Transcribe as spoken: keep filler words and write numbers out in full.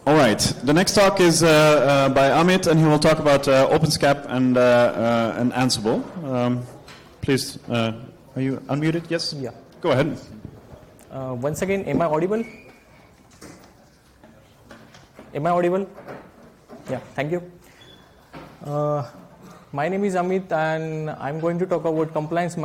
All right. The next talk is uh, uh, by Amit, and he will talk about uh, OpenSCAP and uh, uh, and Ansible. Um, please, uh, are you unmuted? Yes. Yeah. Go ahead. Uh, once again, am I audible? Am I audible? Yeah. Thank you. Uh, my name is Amit, and I'm going to talk about compliance management.